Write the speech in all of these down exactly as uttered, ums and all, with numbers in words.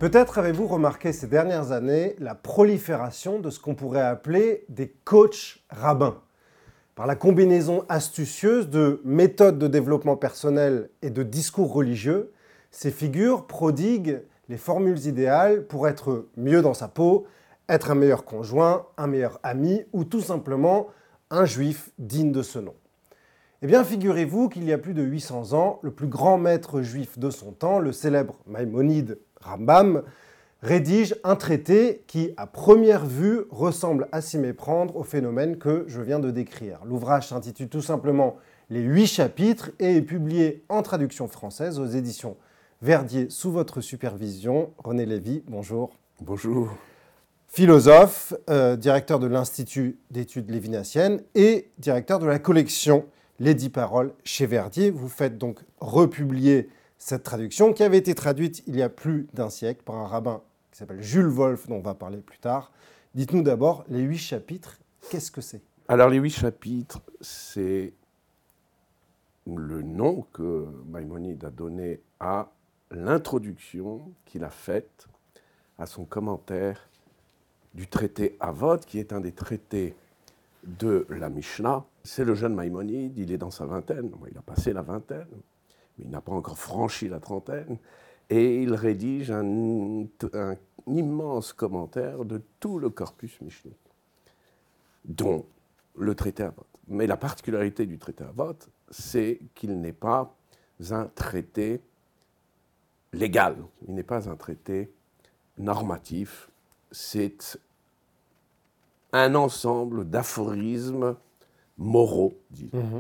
Peut-être avez-vous remarqué ces dernières années la prolifération de ce qu'on pourrait appeler des coachs rabbins. Par la combinaison astucieuse de méthodes de développement personnel et de discours religieux, ces figures prodiguent les formules idéales pour être mieux dans sa peau, être un meilleur conjoint, un meilleur ami ou tout simplement un juif digne de ce nom. Eh bien, figurez-vous qu'il y a plus de huit cents ans, le plus grand maître juif de son temps, le célèbre Maïmonide Rambam, rédige un traité qui, à première vue, ressemble à s'y méprendre au phénomène que je viens de décrire. L'ouvrage s'intitule tout simplement « Les huit chapitres » et est publié en traduction française aux éditions Verdier sous votre supervision. René Lévy, bonjour. Bonjour. Philosophe, euh, directeur de l'Institut d'études lévinassiennes et directeur de la collection Les Dix Paroles chez Verdier. Vous faites donc republier cette traduction qui avait été traduite il y a plus d'un siècle par un rabbin qui s'appelle Jules Wolff, dont on va parler plus tard. Dites-nous d'abord, les huit chapitres, qu'est-ce que c'est ? Alors, les huit chapitres, c'est le nom que Maïmonide a donné à l'introduction qu'il a faite à son commentaire du traité Avot, qui est un des traités de la Mishnah. C'est le jeune Maïmonide, il est dans sa vingtaine, il a passé la vingtaine, mais il n'a pas encore franchi la trentaine, et il rédige un, un immense commentaire de tout le corpus mishnique, dont le traité Avot. Mais la particularité du traité Avot, c'est qu'il n'est pas un traité légal, il n'est pas un traité normatif, c'est un ensemble d'aphorismes moraux, disons. Mmh.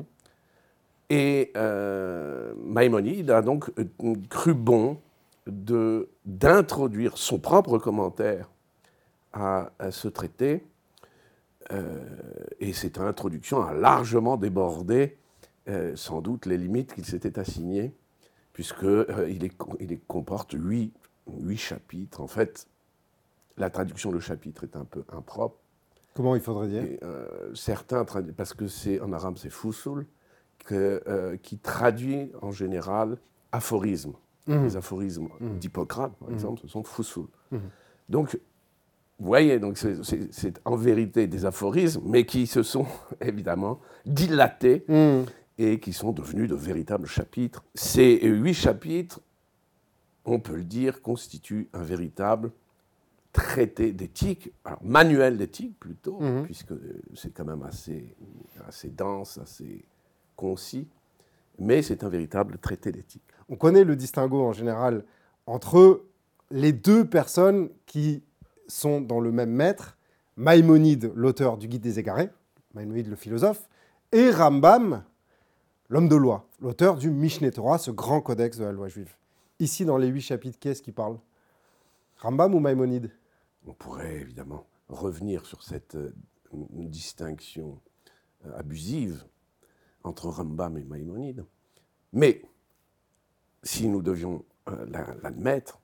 Et euh, Maïmonide a donc cru bon de, d'introduire son propre commentaire à, à ce traité, euh, et cette introduction a largement débordé euh, sans doute les limites qu'il s'était assignées, puisqu'il euh, il, il comporte huit, huit chapitres. En fait, la traduction de chapitre est un peu impropre. Comment il faudrait dire ? Et, euh, certains traduisent, parce que c'est, en arabe c'est fusul, que, euh, qui traduit en général aphorismes. Mmh. Les aphorismes mmh. d'Hippocrate, par mmh. exemple, ce sont fusul. Mmh. Donc, vous voyez, donc c'est, c'est, c'est en vérité des aphorismes, mais qui se sont évidemment dilatés mmh. et qui sont devenus de véritables chapitres. Ces huit chapitres, on peut le dire, constituent un véritable traité d'éthique, alors manuel d'éthique plutôt, mmh. puisque c'est quand même assez, assez dense, assez concis, mais c'est un véritable traité d'éthique. On connaît le distinguo en général entre les deux personnes qui sont dans le même maître, Maïmonide, l'auteur du Guide des Égarés, Maïmonide le philosophe, et Rambam, l'homme de loi, l'auteur du Mishneh Torah, ce grand codex de la loi juive. Ici, dans les huit chapitres, qui est-ce qui parle ? Rambam ou Maïmonide ? On pourrait évidemment revenir sur cette euh, distinction euh, abusive entre Rambam et Maïmonide. Mais, si nous devions euh, l'admettre,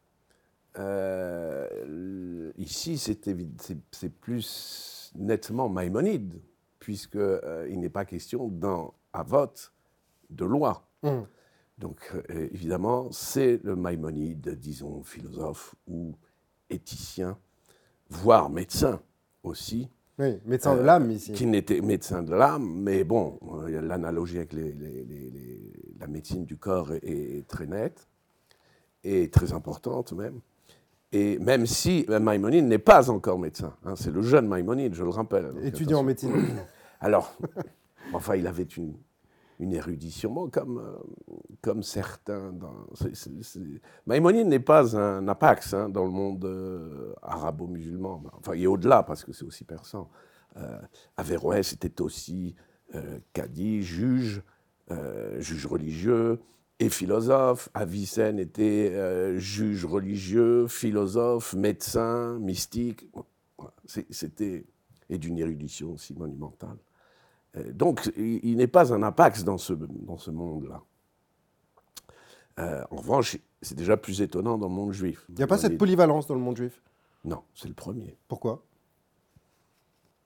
euh, ici c'est, c'est, c'est plus nettement Maïmonide, puisqu'il euh, n'est pas question dans Avot de loi. Mmh. Donc, euh, évidemment, c'est le Maïmonide, disons, philosophe ou éthicien, voire médecin aussi. Oui, médecin de l'âme ici. Euh, qui n'était médecin de l'âme, mais bon, euh, l'analogie avec les, les, les, les, la médecine du corps est, est très nette et très importante même. Et même si Maïmonide n'est pas encore médecin, hein, c'est le jeune Maïmonide, je le rappelle. Étudiant en médecine. Alors, enfin, il avait une, une érudition, bon, comme, euh, comme certains. Dans, c'est, c'est, c'est... Maïmonide n'est pas un apax hein, dans le monde euh, arabo-musulman. Enfin, il est au-delà, parce que c'est aussi persan. Euh, Averroès était aussi euh, cadi, juge, euh, juge religieux et philosophe. Avicenne était euh, juge religieux, philosophe, médecin, mystique. Bon, voilà. c'est, c'était, et d'une érudition aussi monumentale. Donc, il n'est pas un apax dans ce, dans ce monde-là. Euh, en revanche, c'est déjà plus étonnant dans le monde juif. Il n'y a pas cette polyvalence dans le monde juif ? Non, c'est le premier. Pourquoi ?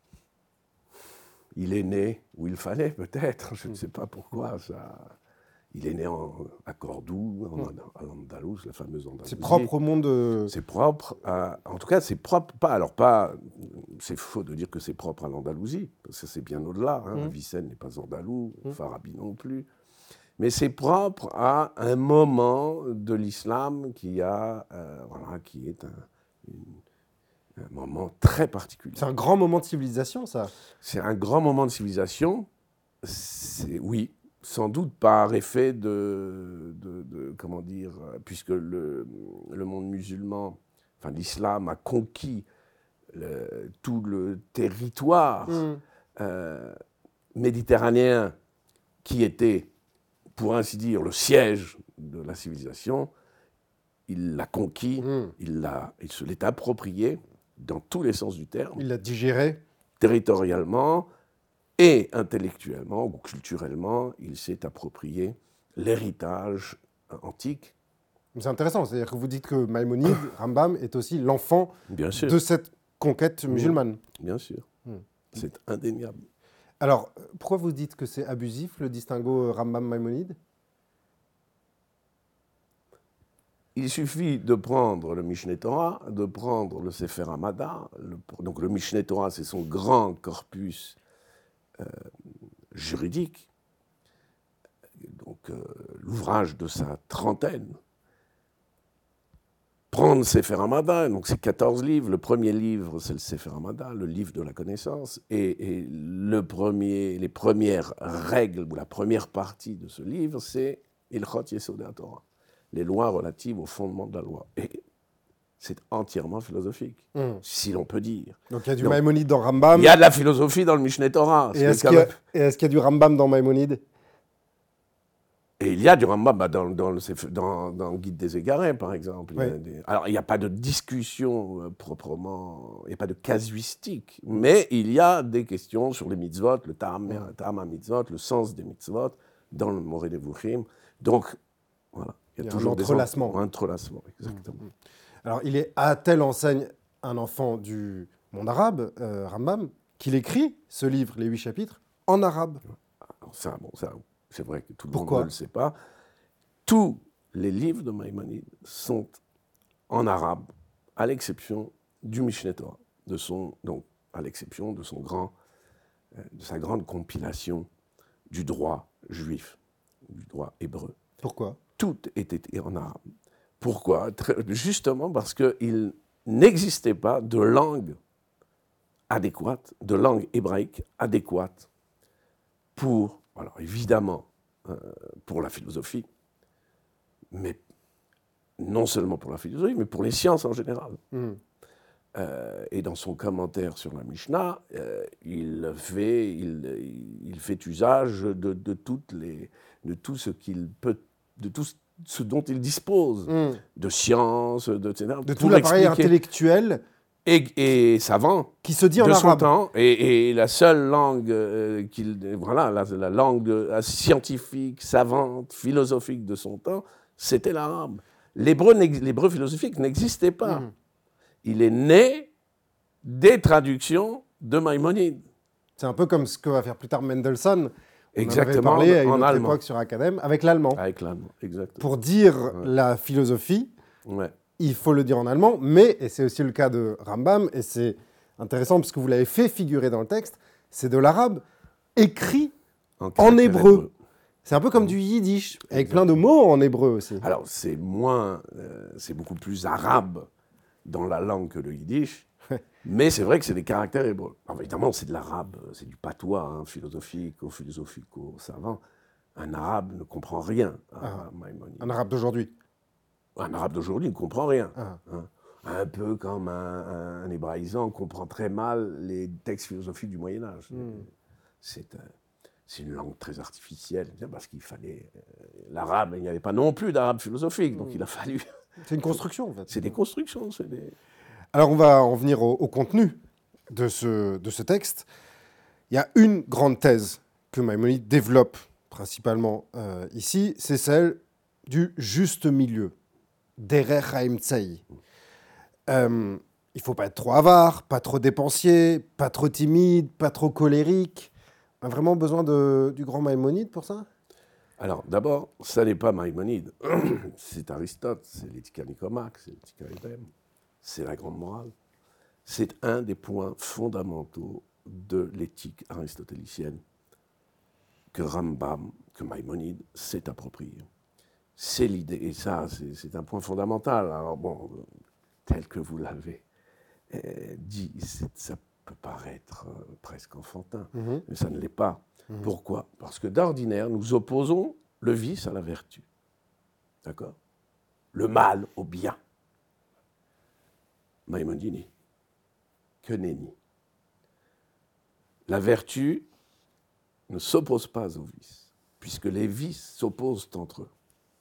Il est né où il fallait, peut-être. Je ne sais pas pourquoi. Ça... il est né en, à Cordoue, en, mmh. à l'Andalouse, la fameuse Andalousie. C'est propre au monde. Euh... C'est propre, à, en tout cas, c'est propre. Pas, alors pas, c'est faux de dire que c'est propre à l'Andalousie, parce que c'est bien au-delà. Hein. Mmh. Avicenne n'est pas andalou, mmh. Farabi non plus. Mais c'est propre à un moment de l'islam qui a, euh, voilà, qui est un, une, un moment très particulier. C'est un grand moment de civilisation, ça. C'est un grand moment de civilisation. C'est, oui, sans doute par effet de, de, de comment dire, puisque le, le monde musulman, enfin l'islam a conquis le, tout le territoire mmh. euh, méditerranéen qui était, pour ainsi dire, le siège de la civilisation. Il l'a conquis, mmh. il, l'a, il se l'est approprié dans tous les sens du terme. Il l'a digéré. Territorialement et intellectuellement ou culturellement, il s'est approprié l'héritage antique. C'est intéressant, c'est-à-dire que vous dites que Maïmonide, Rambam, est aussi l'enfant de cette conquête musulmane. Bien sûr, mmh. c'est indéniable. Alors, pourquoi vous dites que c'est abusif, le distinguo Rambam-Maïmonide ? Il suffit de prendre le Mishneh Torah, de prendre le Sefer Hamada. Le, donc le Mishneh Torah, c'est son grand corpus euh, juridique, donc euh, l'ouvrage de sa trentaine. Prendre Sefer Hamada, donc c'est quatorze livres. Le premier livre, c'est le Sefer Hamada, le livre de la connaissance. Et, et le premier, les premières règles, ou la première partie de ce livre, c'est Ilchot Yesodei HaTorah, les lois relatives au fondement de la loi. Et c'est entièrement philosophique, mmh. si l'on peut dire. Donc il y a du Maïmonide dans Rambam. Il y a de la philosophie dans le Mishneh Torah. Et est-ce, qu'il y a, et est-ce qu'il y a du Rambam dans Maïmonide ? Et il y a du Rambam bah, dans, dans, le, dans, dans le Guide des Égarés, par exemple. Oui. Il y a des, alors, il n'y a pas de discussion euh, proprement, il n'y a pas de casuistique, mais il y a des questions sur les mitzvot, le Ta'am ha-mitzvot, le sens des mitzvot, dans le Moreh Nevuchim. Donc, voilà. Il y a, il y a toujours un entrelacement. Des en... Un entrelacement, exactement. Mmh. Alors, il est à telle enseigne un enfant du monde arabe, euh, Rambam, qu'il écrit ce livre, les huit chapitres, en arabe. Alors ça, bon, ça, c'est vrai que tout le Pourquoi ? monde ne le sait pas. Tous les livres de Maïmonide sont en arabe, à l'exception du Mishneh Torah, de son, donc à l'exception de son grand, euh, de sa grande compilation du droit juif, du droit hébreu. Pourquoi ? Tout était en arabe. Pourquoi ? Justement parce qu'il n'existait pas de langue adéquate, de langue hébraïque adéquate pour, alors évidemment, euh, pour la philosophie, mais non seulement pour la philosophie, mais pour les sciences en général. Mmh. Euh, et dans son commentaire sur la Mishnah, euh, il, fait, il, il fait usage de, de, toutes les, de tout ce qu'il peut, de tout ce dont il dispose, mmh. de sciences, de, et cetera. De tout l'appareil intellectuel et, et savant qui se dit en de arabe. Son temps, et, et la seule langue euh, qu'il, voilà, la, la langue de, scientifique, savante, philosophique de son temps, c'était l'arabe. L'hébreu, l'hébreu philosophique n'existait pas. Mmh. Il est né des traductions de Maïmonide. C'est un peu comme ce que va faire plus tard Mendelssohn. Exactement, on en avait parlé à une en autre allemand. époque sur Academ, avec l'allemand. Avec l'allemand, exactement. Pour dire ouais. la philosophie, ouais. il faut le dire en allemand, mais, et c'est aussi le cas de Rambam, et c'est intéressant parce que vous l'avez fait figurer dans le texte, c'est de l'arabe écrit en, en hébreu. hébreu. C'est un peu comme du yiddish, avec plein de mots en hébreu aussi. Alors, c'est moins, euh, c'est beaucoup plus arabe dans la langue que le yiddish, mais c'est vrai que c'est des caractères hébreux. Alors, évidemment, c'est de l'arabe, c'est du patois hein, philosophique, ou philosophico-savant. Un arabe ne comprend rien à ah, Maïmonide. Un arabe d'aujourd'hui. Un arabe d'aujourd'hui ne comprend rien. Ah. Hein. Un peu comme un, un, un hébraïsant comprend très mal les textes philosophiques du Moyen-Âge. Mm. C'est, euh, c'est une langue très artificielle, parce qu'il fallait... Euh, l'arabe, il n'y avait pas non plus d'arabe philosophique, mm. donc il a fallu... C'est une construction, en fait. C'est des constructions. C'est des... Alors, on va en venir au, au contenu de ce, de ce texte. Il y a une grande thèse que Maïmonide développe principalement euh, ici, c'est celle du juste milieu, derech haemtsai. Euh, il ne faut pas être trop avare, pas trop dépensier, pas trop timide, pas trop colérique. On a vraiment besoin de, du grand Maïmonide pour ça ? Alors, d'abord, ça n'est pas Maïmonide, c'est Aristote, c'est l'Éthica Nicomaque, c'est l'Éthica Edem, c'est la Grande Morale. C'est un des points fondamentaux de l'éthique aristotélicienne que Rambam, que Maïmonide s'est approprié. C'est l'idée, et ça, c'est, c'est un point fondamental. Alors bon, tel que vous l'avez euh, dit, ça peut paraître euh, presque enfantin, mm-hmm. mais ça ne l'est pas. Mm-hmm. Pourquoi ? Parce que d'ordinaire, nous opposons le vice à la vertu. D'accord ? Le mal au bien. Maïmonide dit que nenni. La vertu ne s'oppose pas au vice, puisque les vices s'opposent entre eux.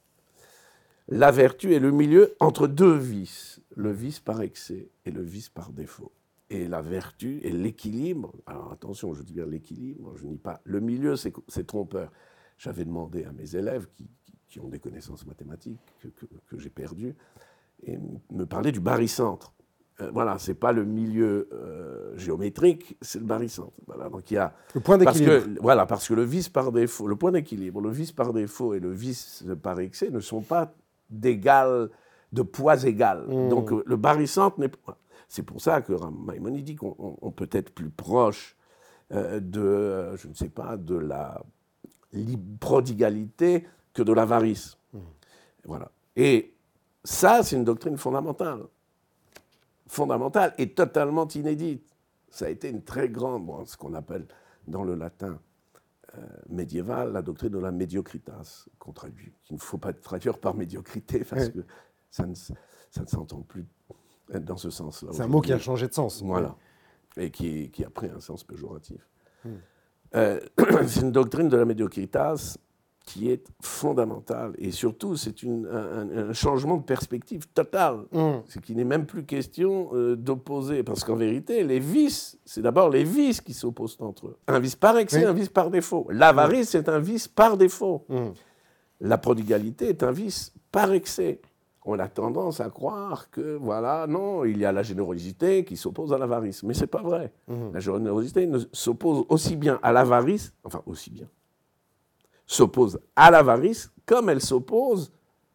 La vertu est le milieu entre deux vices, le vice par excès et le vice par défaut. Et la vertu est l'équilibre. Alors attention, je dis bien l'équilibre, je ne dis pas le milieu, c'est, c'est trompeur. J'avais demandé à mes élèves qui, qui, qui ont des connaissances mathématiques que, que, que j'ai perdues, et me parler du barycentre. Euh, voilà, c'est pas le milieu euh, géométrique, c'est le barycentre. Voilà, donc il y a le point d'équilibre. Parce que, voilà, parce que le vice par défaut, le point d'équilibre, le vice par défaut et le vice par excès ne sont pas d'égal, de poids égal. Mmh. Donc le barycentre n'est pas. C'est pour ça que Maïmonide dit qu'on on, on peut être plus proche euh, de, euh, je ne sais pas, de la prodigalité que de l'avarice. Mmh. Voilà. Et ça, c'est une doctrine fondamentale. fondamentale et totalement inédite. Ça a été une très grande, bon, ce qu'on appelle dans le latin euh, médiéval, la doctrine de la médiocritas, qu'on traduit, qu'il ne faut pas traduire par médiocrité, parce oui. que ça ne, ça ne s'entend plus dans ce sens-là. C'est un mot qui a changé de sens. Voilà, oui. et qui, qui a pris un sens péjoratif. Hmm. Euh, c'est une doctrine de la médiocritas qui est fondamentale. Et surtout, c'est une, un, un changement de perspective total. Mmh. C'est qu'il n'est même plus question euh, d'opposer. Parce qu'en vérité, les vices, c'est d'abord les vices qui s'opposent entre eux. Un vice par excès, oui. un vice par défaut. L'avarice, mmh. c'est un vice par défaut. Mmh. La prodigalité est un vice par excès. On a tendance à croire que, voilà, non, il y a la générosité qui s'oppose à l'avarice. Mais ce n'est pas vrai. Mmh. La générosité ne s'oppose aussi bien à l'avarice, enfin aussi bien, s'oppose à l'avarice comme elle s'oppose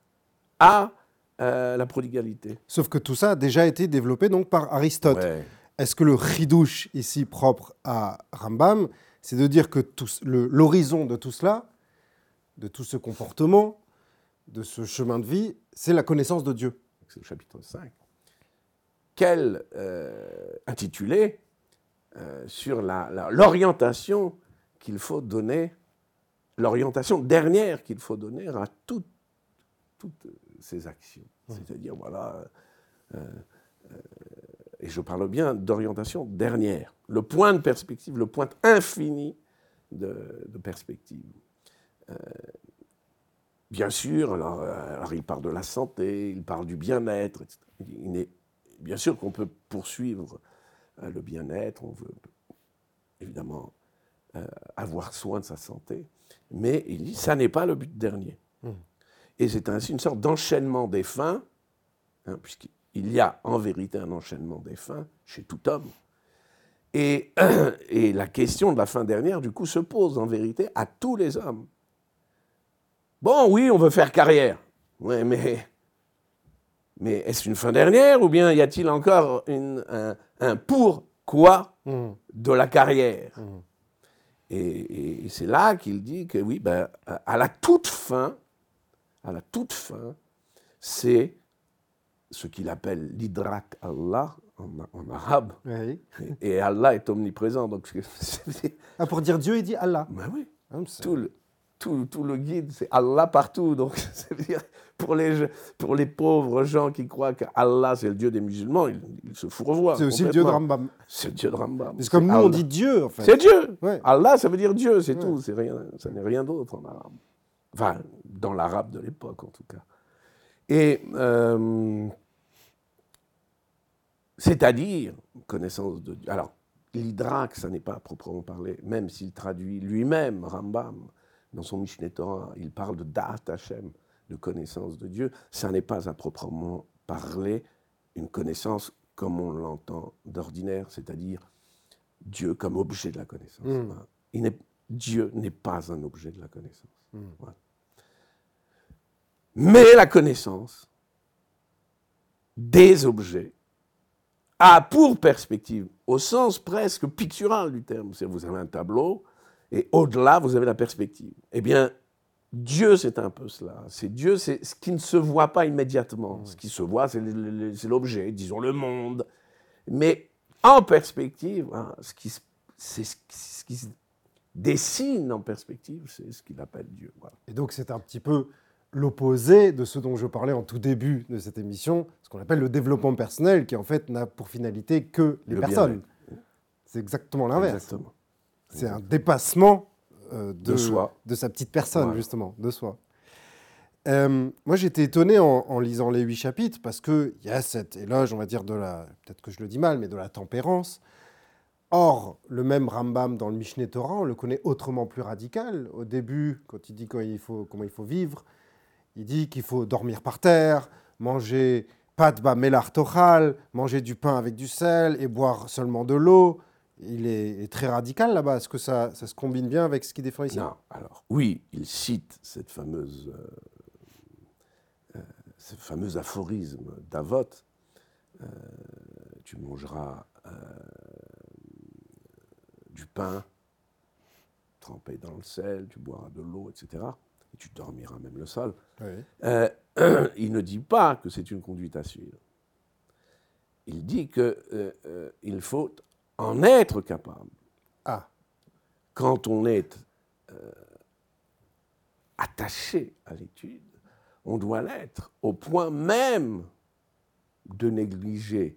à euh, la prodigalité. Sauf que tout ça a déjà été développé donc par Aristote. Ouais. Est-ce que le chidouche ici propre à Rambam, c'est de dire que tout, le, l'horizon de tout cela, de tout ce comportement, de ce chemin de vie, c'est la connaissance de Dieu. C'est le chapitre cinq. Quel euh, intitulé euh, sur la, la, l'orientation qu'il faut donner l'orientation dernière qu'il faut donner à toutes, toutes ces actions. Mmh. C'est-à-dire, voilà, euh, euh, et je parle bien d'orientation dernière, le point de perspective, le point infini de, de perspective. Euh, bien sûr, alors, alors il parle de la santé, il parle du bien-être, et cetera. Il est, bien sûr qu'on peut poursuivre euh, le bien-être, on veut évidemment euh, avoir soin de sa santé, mais il dit, ça n'est pas le but dernier. Mmh. Et c'est ainsi une sorte d'enchaînement des fins, hein, puisqu'il y a en vérité un enchaînement des fins chez tout homme. Et, euh, et la question de la fin dernière, du coup, se pose en vérité à tous les hommes. Bon, oui, on veut faire carrière. Ouais, mais, mais est-ce une fin dernière ou bien y a-t-il encore une, un, un pourquoi mmh. de la carrière mmh. Et, et c'est là qu'il dit que oui, ben, à la toute fin, à la toute fin, c'est ce qu'il appelle l'idrak Allah en, en arabe. Oui. Et, et Allah est omniprésent. Donc c'est, ah, pour dire Dieu, il dit Allah. Ben oui. Ah, tout, le, tout, tout le guide, c'est Allah partout. Donc ça veut dire, pour les, pour les pauvres gens qui croient qu'Allah, c'est le Dieu des musulmans, ils, ils se fourvoient. C'est aussi le Dieu de Rambam. C'est le Dieu de Rambam. C'est comme nous, Allah. On dit Dieu, en fait. C'est Dieu. Ouais. Allah, ça veut dire Dieu, c'est ouais. tout. C'est rien, ça n'est rien d'autre en arabe. Enfin, dans l'arabe de l'époque, en tout cas. Et, euh, c'est-à-dire, connaissance de Dieu. Alors, l'Idrak, ça n'est pas à proprement parler, même s'il traduit lui-même, Rambam, dans son Mishneh Torah, il parle de Da'at Hashem, de connaissance de Dieu, ça n'est pas à proprement parler une connaissance comme on l'entend d'ordinaire, c'est-à-dire Dieu comme objet de la connaissance. Mmh. Il n'est, Dieu n'est pas un objet de la connaissance. Mmh. Voilà. Mais la connaissance des objets a pour perspective, au sens presque pictural du terme, c'est-à-dire vous avez un tableau, et au-delà, vous avez la perspective. Eh bien, Dieu, c'est un peu cela. C'est Dieu, c'est ce qui ne se voit pas immédiatement. Ce qui se voit, c'est l'objet, disons le monde. Mais en perspective, hein, ce qui, c'est ce qui, ce qui se dessine en perspective, c'est ce qu'il appelle Dieu. Voilà. Et donc, c'est un petit peu l'opposé de ce dont je parlais en tout début de cette émission, ce qu'on appelle le développement personnel, qui en fait n'a pour finalité que les Le personnes. bien-être. C'est exactement l'inverse. Exactement. C'est un dépassement euh, de, De soi. de sa petite personne, Voilà. justement, de soi. Euh, moi, j'étais étonné en, en lisant les huit chapitres, parce qu'il y a cet éloge, on va dire, de la, peut-être que je le dis mal, mais de la tempérance. Or, le même Rambam dans le Mishneh Torah, on le connaît autrement plus radical. Au début, quand il dit quand il faut, comment il faut vivre, il dit qu'il faut dormir par terre, manger pat ba melar tochal, manger du pain avec du sel et boire seulement de l'eau. Il est, est très radical là-bas. Est-ce que ça, ça se combine bien avec ce qu'il défend ici ? Non, alors, oui, il cite cette fameuse, euh, euh, ce fameux aphorisme d'Avot. Euh, tu mangeras euh, du pain trempé dans le sel, tu boiras de l'eau, et cetera. Et tu dormiras même le sol. Oui. Euh, il ne dit pas que c'est une conduite à suivre. Il dit qu'il euh, euh, faut en être capable. Ah. Quand on est euh, attaché à l'étude, on doit l'être au point même de négliger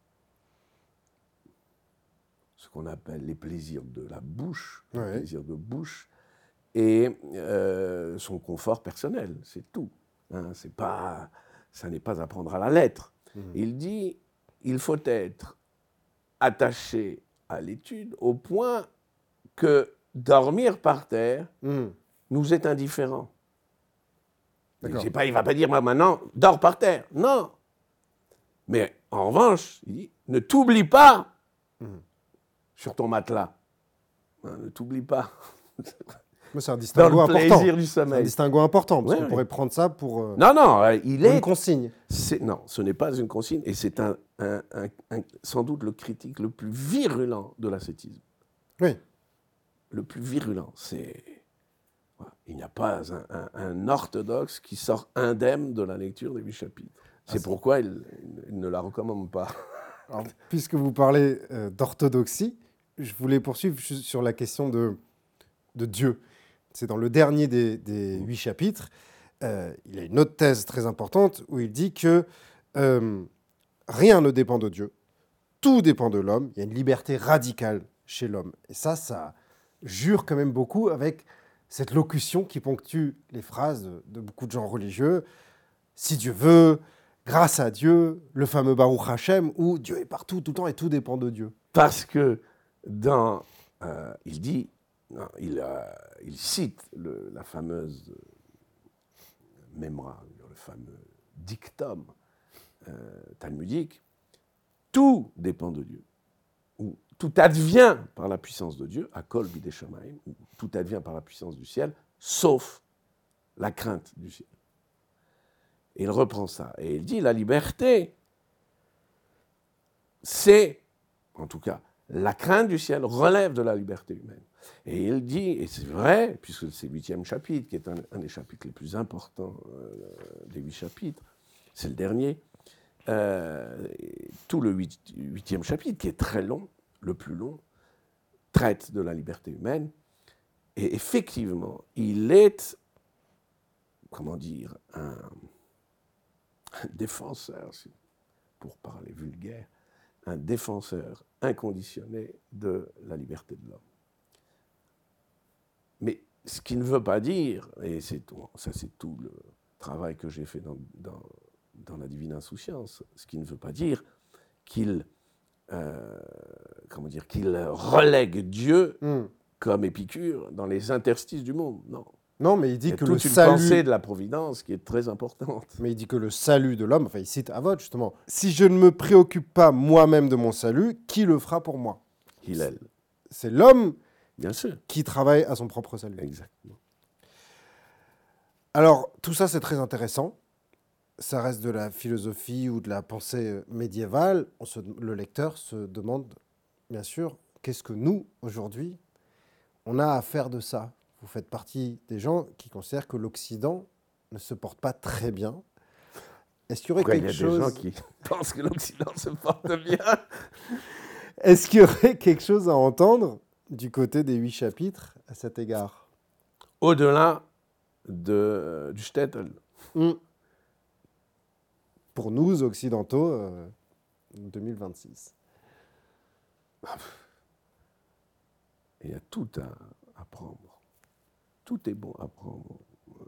ce qu'on appelle les plaisirs de la bouche, les Ouais. plaisirs de bouche, et euh, son confort personnel, c'est tout. Hein, c'est pas, ça n'est pas à prendre à la lettre. Mmh. Il dit, il faut être attaché à l'étude au point que dormir par terre mmh. nous est indifférent. Pas, il ne va pas dire, maintenant, dors par terre. Non. Mais en revanche, il dit, ne t'oublie pas mmh. sur ton matelas. Hein, ne t'oublie pas. C'est un distinguo Dans le important. plaisir du sommeil. C'est un distinguo important, parce ouais, qu'on ouais. pourrait prendre ça pour euh, non, non, il est une consigne. C'est, non, ce n'est pas une consigne, et c'est un, un, un, un, sans doute le critique le plus virulent de l'ascétisme. Oui. Le plus virulent, c'est... Voilà. Il n'y a pas un, un, un orthodoxe qui sort indemne de la lecture des huit chapitres. C'est ah, pourquoi il, il ne la recommande pas. Alors, puisque vous parlez euh, d'orthodoxie, je voulais poursuivre sur la question de, de Dieu. C'est dans le dernier des, des huit chapitres. Euh, il y a une autre thèse très importante où il dit que euh, rien ne dépend de Dieu, tout dépend de l'homme. Il y a une liberté radicale chez l'homme. Et ça, ça jure quand même beaucoup avec cette locution qui ponctue les phrases de, de beaucoup de gens religieux. Si Dieu veut, grâce à Dieu, le fameux Baruch Hashem, où Dieu est partout, tout le temps, et tout dépend de Dieu. Parce que dans, euh, il dit, non, il, euh, il cite le, la fameuse mémoire, le fameux dictum euh, talmudique, tout dépend de Dieu, ou tout advient par la puissance de Dieu, à kol bidei shamayim, ou tout advient par la puissance du ciel, sauf la crainte du ciel. Et il reprend ça, et il dit, la liberté, c'est, en tout cas, la crainte du ciel relève de la liberté humaine. Et il dit, et c'est vrai, puisque c'est le huitième chapitre, qui est un, un des chapitres les plus importants euh, des huit chapitres, c'est le dernier, euh, tout le huit, huitième chapitre, qui est très long, le plus long, traite de la liberté humaine, et effectivement, il est, comment dire, un, un défenseur, pour parler vulgaire, un défenseur inconditionné de la liberté de l'homme. Mais ce qui ne veut pas dire, et c'est, ça c'est tout le travail que j'ai fait dans, dans, dans la Divine Insouciance, ce qui ne veut pas dire qu'il, euh, comment dire, qu'il relègue Dieu mm. comme Épicure dans les interstices du monde, non. Non, mais il dit il y a que toute le une salut... pensée de la providence qui est très importante. Mais il dit que le salut de l'homme, enfin il cite Avot justement, si je ne me préoccupe pas moi-même de mon salut, qui le fera pour moi ? Hillel. C'est l'homme Bien sûr. qui travaille à son propre salut. Exactement. Alors, tout ça, c'est très intéressant. Ça reste de la philosophie ou de la pensée médiévale. On se, le lecteur se demande, bien sûr, qu'est-ce que nous, aujourd'hui, on a à faire de ça. Vous faites partie des gens qui considèrent que l'Occident ne se porte pas très bien. Est-ce qu'il y aurait Pourquoi quelque il y a chose... des gens qui pensent que l'Occident se porte bien? Est-ce qu'il y aurait quelque chose à entendre du côté des huit chapitres à cet égard? Au-delà de, du shtetl. Mmh. Pour nous, occidentaux, euh, deux mille vingt-six. Il y a tout à apprendre. Tout est bon à prendre. Euh,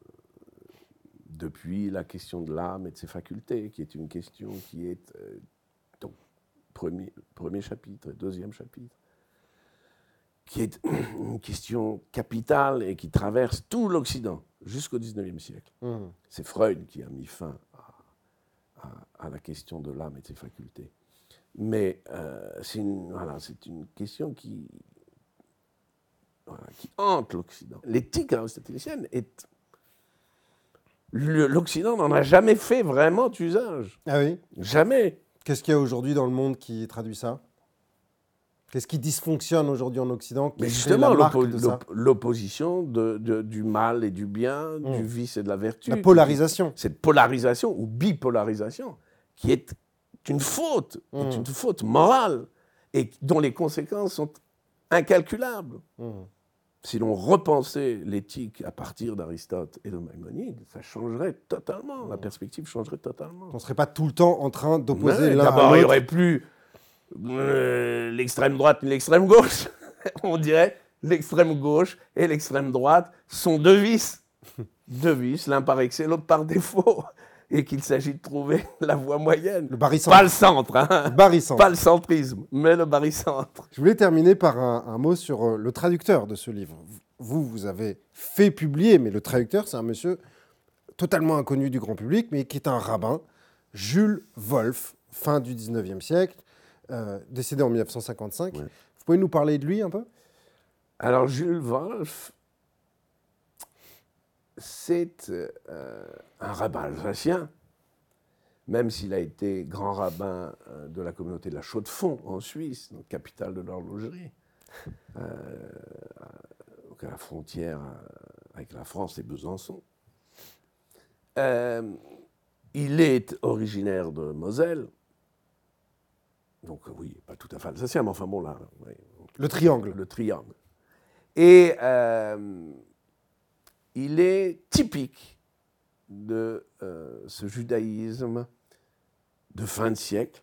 depuis la question de l'âme et de ses facultés, qui est une question qui est, euh, donc, premier, premier chapitre, deuxième chapitre, qui est une question capitale et qui traverse tout l'Occident jusqu'au dix-neuvième siècle. Mmh. C'est Freud qui a mis fin à, à, à la question de l'âme et de ses facultés. Mais euh, c'est une, voilà, c'est une question qui, voilà, qui hante l'Occident. L'éthique aristotélicienne est... L'Occident n'en a jamais fait vraiment usage. Ah oui? Jamais. Qu'est-ce qu'il y a aujourd'hui dans le monde qui traduit ça? Qu'est-ce qui dysfonctionne aujourd'hui en Occident qui Mais crée justement, la marque l'oppo- de ça? l'op- l'opposition de, de, du mal et du bien, Mmh. du vice et de la vertu. La polarisation. Cette polarisation ou bipolarisation qui est une faute, Mmh. est une faute morale et dont les conséquences sont incalculables. Mmh. Si l'on repensait l'éthique à partir d'Aristote et de Maïmonide, ça changerait totalement, mmh. la perspective changerait totalement. On ne serait pas tout le temps en train d'opposer ouais, l'un à l'autre. D'abord, il n'y aurait plus euh, l'extrême droite ni l'extrême gauche. On dirait l'extrême gauche et l'extrême droite sont deux vices. Deux vices, l'un par excès, l'autre par défaut. Et qu'il s'agit de trouver la voie moyenne. Le barycentre. Pas le centre, hein. Le barycentre. Pas le centrisme, mais le barycentre. Je voulais terminer par un, un mot sur euh, le traducteur de ce livre. Vous, vous avez fait publier, mais le traducteur, c'est un monsieur totalement inconnu du grand public, mais qui est un rabbin, Jules Wolf, fin du dix-neuvième siècle, euh, décédé en mille neuf cent cinquante-cinq. Ouais. Vous pouvez nous parler de lui un peu? Alors, Jules Wolf, c'est euh, un rabbin alsacien, même s'il a été grand rabbin euh, de la communauté de la Chaux-de-Fonds en Suisse, donc capitale de l'horlogerie, euh, à la frontière avec la France et Besançon. Euh, il est originaire de Moselle, donc oui, pas tout à fait alsacien, mais enfin bon là... Oui, le triangle. Le triangle. Et... Euh, il est typique de euh, ce judaïsme de fin de siècle,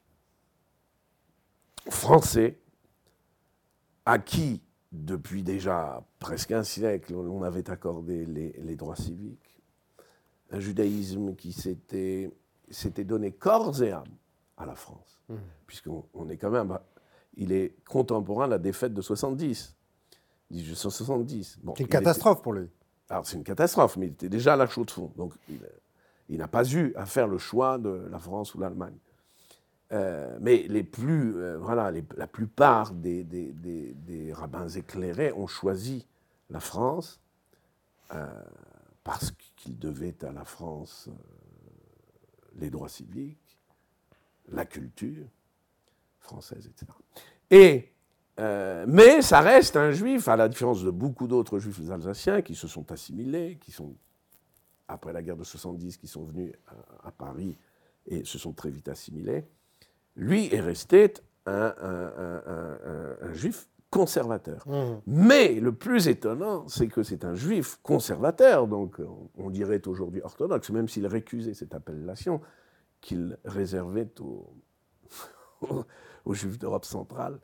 français, à qui, depuis déjà presque un siècle, on avait accordé les, les droits civiques. Un judaïsme qui s'était, s'était donné corps et âme à la France, mmh. puisqu'on on est quand même... Il est contemporain de la défaite de soixante-dix, dix-huit cent soixante-dix. Bon, c'est une catastrophe était, pour lui. Alors, c'est une catastrophe, mais il était déjà à la Chaux-de-Fonds. Donc, il, il n'a pas eu à faire le choix de la France ou l'Allemagne. Euh, mais les plus, euh, voilà, les, la plupart des, des, des, des rabbins éclairés ont choisi la France euh, parce qu'ils devaient à la France euh, les droits civiques, la culture française, et cetera. Et... Euh, mais ça reste un juif, à la différence de beaucoup d'autres juifs alsaciens qui se sont assimilés, qui sont, après la guerre de soixante-dix, qui sont venus à, à Paris et se sont très vite assimilés. Lui est resté un, un, un, un, un juif conservateur. Mmh. Mais le plus étonnant, c'est que c'est un juif conservateur, donc on, on dirait aujourd'hui orthodoxe, même s'il récusait cette appellation qu'il réservait aux, aux, aux juifs d'Europe centrale.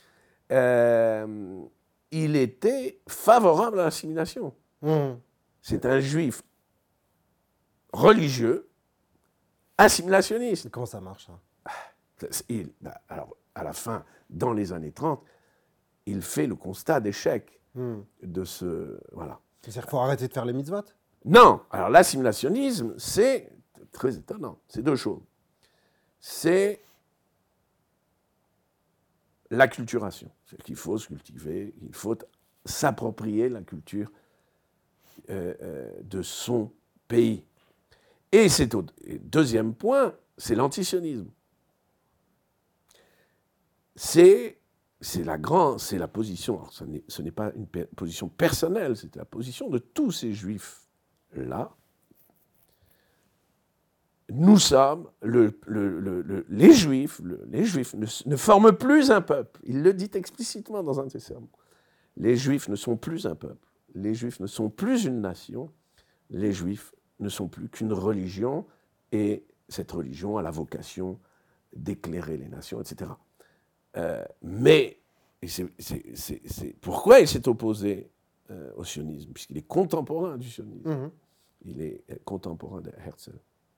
Euh, il était favorable à l'assimilation. Mmh. C'est un juif religieux, assimilationniste. Et comment ça marche, ça? il, Alors, à la fin, dans les années trente, il fait le constat d'échec mmh. de ce... Voilà. C'est-à-dire qu'il faut arrêter de faire les mitzvot? Non. Alors, l'assimilationnisme, c'est très étonnant. C'est deux choses. C'est... l'acculturation. C'est qu'il faut se cultiver, il faut s'approprier la culture euh, euh, de son pays. Et c'est au et deuxième point, c'est l'antisionisme. C'est, c'est, la, grande, c'est la position, alors ce n'est, ce n'est pas une pe- position personnelle, c'est la position de tous ces juifs-là. Nous sommes, le, le, le, le, les juifs, le, les juifs ne, ne forment plus un peuple. Il le dit explicitement dans un de ses sermons. Les juifs ne sont plus un peuple. Les juifs ne sont plus une nation. Les juifs ne sont plus qu'une religion, et cette religion a la vocation d'éclairer les nations, et cetera. Euh, mais, et c'est, c'est, c'est, c'est, pourquoi il s'est opposé euh, au sionisme? Puisqu'il est contemporain du sionisme. Mmh. Il est contemporain de Herzl.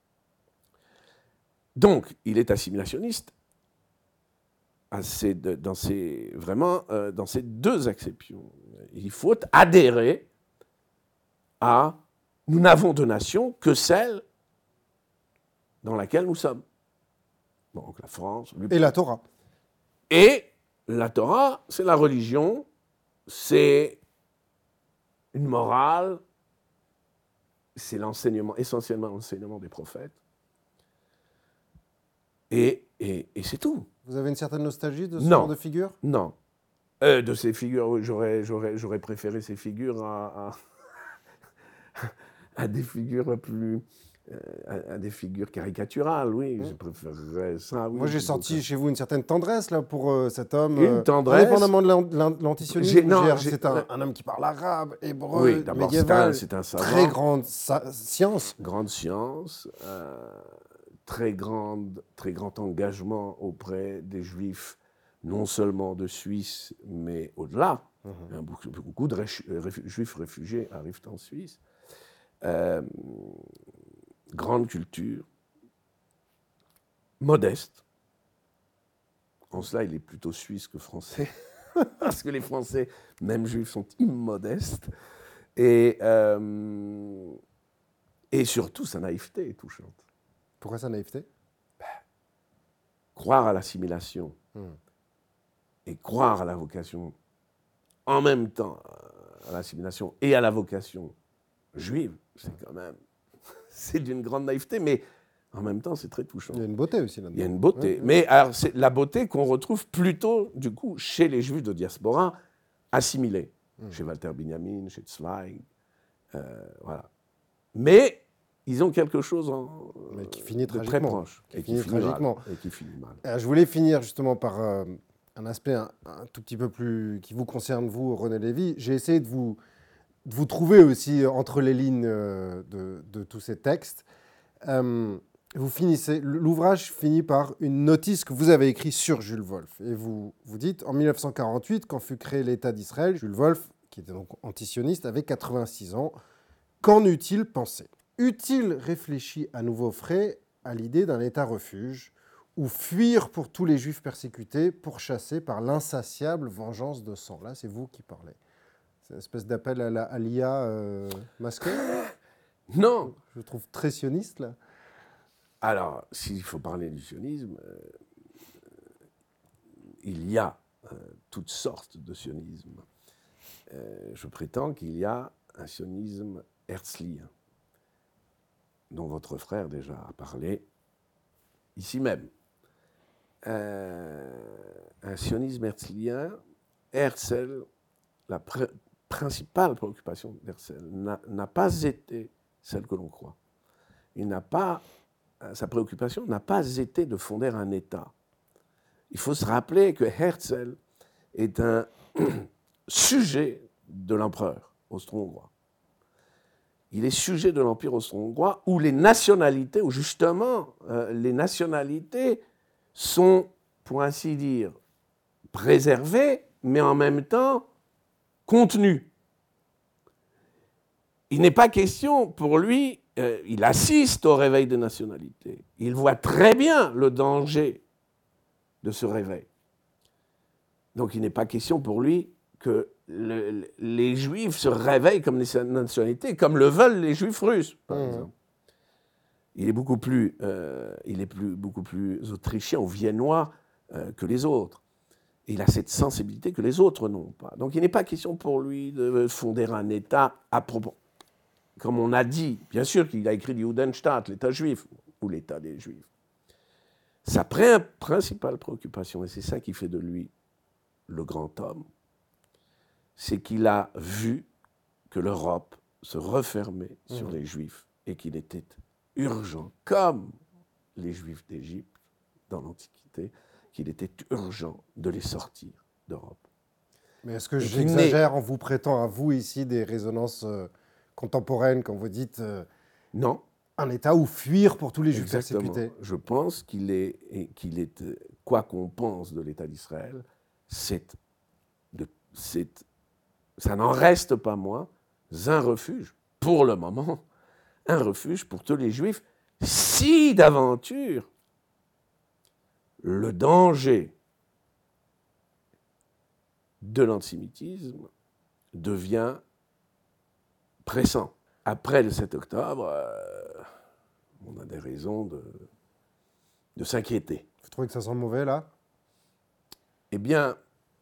Donc, il est assimilationniste à ces, dans ces, vraiment euh, dans ces deux acceptions. Il faut adhérer à « nous n'avons de nation que celle dans laquelle nous sommes ». Donc la France. Et la Torah. Et la Torah, c'est la religion, c'est une morale, c'est l'enseignement, essentiellement l'enseignement des prophètes. Et, et, et c'est tout. Vous avez une certaine nostalgie de ce non. genre de figure? Non. Euh, de ces figures, j'aurais, j'aurais, j'aurais préféré ces figures à, à, à des figures plus... Euh, à, à des figures caricaturales, oui. Mmh. Je préférerais ça. Oui, moi, j'ai senti chez vous une certaine tendresse là, pour euh, cet homme. Une tendresse. Euh, indépendamment de l'antisionisme, j'ai, non, j'ai, c'est un, un homme qui parle arabe, hébreu, oui, d'abord, médiéval. C'est un, c'est un savant. Très grande sa- science. Grande science. Euh, très, grande, très grand engagement auprès des Juifs, non seulement de Suisse, mais au-delà. Mmh. Hein, beaucoup, beaucoup de réfu- Juifs réfugiés arrivent en Suisse. Euh, grande culture, modeste. En cela, il est plutôt suisse que français, parce que les Français, même juifs, sont immodestes. Et, euh, et surtout, sa naïveté est touchante. Pourquoi sa naïveté? Ben, croire à l'assimilation hum. et croire à la vocation, en même temps à l'assimilation et à la vocation juive, c'est quand même... C'est d'une grande naïveté, mais en même temps, c'est très touchant. Il y a une beauté aussi là-dedans. Il y a une beauté. Ouais, ouais. Mais alors, c'est la beauté qu'on retrouve plutôt, du coup, chez les Juifs de diaspora assimilés. Mmh. Chez Walter Benjamin, chez Zweig. Euh, voilà. Mais ils ont quelque chose en, mais qui finit de très proche. Qui et, finit qui finit tragiquement. Mal, et qui finit mal. Euh, je voulais finir justement par euh, un aspect un, un tout petit peu plus... qui vous concerne, vous, René Lévy. J'ai essayé de vous... de vous trouver aussi entre les lignes de, de tous ces textes. Euh, vous finissez, l'ouvrage finit par une notice que vous avez écrite sur Jules Wolfe. Et vous, vous dites, en mille neuf cent quarante-huit, quand fut créé l'État d'Israël, Jules Wolfe, qui était donc antisioniste, avait quatre-vingt-six ans. Qu'en eût-il pensé? Eût-il réfléchi à nouveau frais à l'idée d'un État refuge ou fuir pour tous les Juifs persécutés, pourchassés par l'insatiable vengeance de sang? Là, c'est vous qui parlez. C'est une espèce d'appel à, la, à l'I A euh, masqué? Non. Je trouve très sioniste, là. Alors, s'il faut parler du sionisme, euh, il y a euh, toutes sortes de sionisme. Euh, je prétends qu'il y a un sionisme herzlien, dont votre frère déjà a parlé ici même. Euh, un sionisme herzlien, Herzl, la pr- principale préoccupation d'Herzl n'a, n'a pas été celle que l'on croit. Il n'a pas, sa préoccupation n'a pas été de fonder un État. Il faut se rappeler que Herzl est un sujet de l'empereur austro-hongrois. Il est sujet de l'Empire austro-hongrois où les nationalités, où justement euh, les nationalités sont, pour ainsi dire, préservées, mais en même temps contenues. Il n'est pas question pour lui, euh, il assiste au réveil des nationalités. Il voit très bien le danger de ce réveil. Donc il n'est pas question pour lui que le, les Juifs se réveillent comme des nationalités, comme le veulent les Juifs russes, par mmh. exemple. Il est beaucoup plus, euh, il est plus, beaucoup plus autrichien ou viennois euh, que les autres. Et il a cette sensibilité que les autres n'ont pas. Donc il n'est pas question pour lui de fonder un État à propos, comme on a dit, bien sûr qu'il a écrit le Judenstaat, l'État juif, ou l'État des Juifs. Sa pré- principale préoccupation, et c'est ça qui fait de lui le grand homme, c'est qu'il a vu que l'Europe se refermait mmh. sur les Juifs et qu'il était urgent, comme les Juifs d'Égypte dans l'Antiquité, qu'il était urgent de les sortir d'Europe. Mais est-ce que j'exagère en vous prêtant à vous ici des résonances euh, contemporaines quand vous dites euh, non. Un État où fuir pour tous les Juifs Exactement. persécutés? Je pense qu'il est, qu'il est, quoi qu'on pense de l'État d'Israël, c'est de, c'est, ça n'en reste pas moins un refuge, pour le moment, un refuge pour tous les Juifs, si d'aventure le danger de l'antisémitisme devient pressant. Après le sept octobre, euh, on a des raisons de, de s'inquiéter. Vous trouvez que ça sent mauvais, là? Eh bien,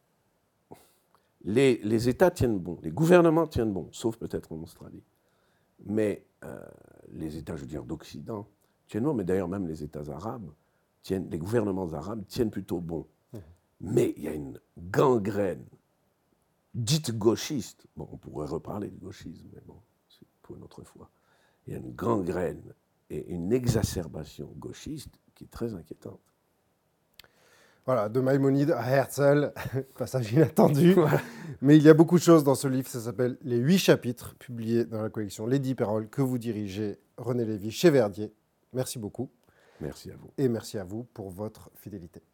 les, les États tiennent bon, les gouvernements tiennent bon, sauf peut-être en Australie. Mais euh, les États, je veux dire, d'Occident tiennent bon, mais d'ailleurs même les États arabes, tiennent, les gouvernements arabes tiennent plutôt bon. Mmh. Mais il y a une gangrène dite gauchiste. Bon, on pourrait reparler du gauchisme, mais bon, c'est pour une autre fois. Il y a une gangrène et une exacerbation gauchiste qui est très inquiétante. Voilà, de Maïmonide à Herzl, passage inattendu. Voilà. Mais il y a beaucoup de choses dans ce livre, ça s'appelle Les huit chapitres, publiés dans la collection Les dix paroles que vous dirigez, René Lévy, chez Verdier. Merci beaucoup. Merci à vous. Et merci à vous pour votre fidélité.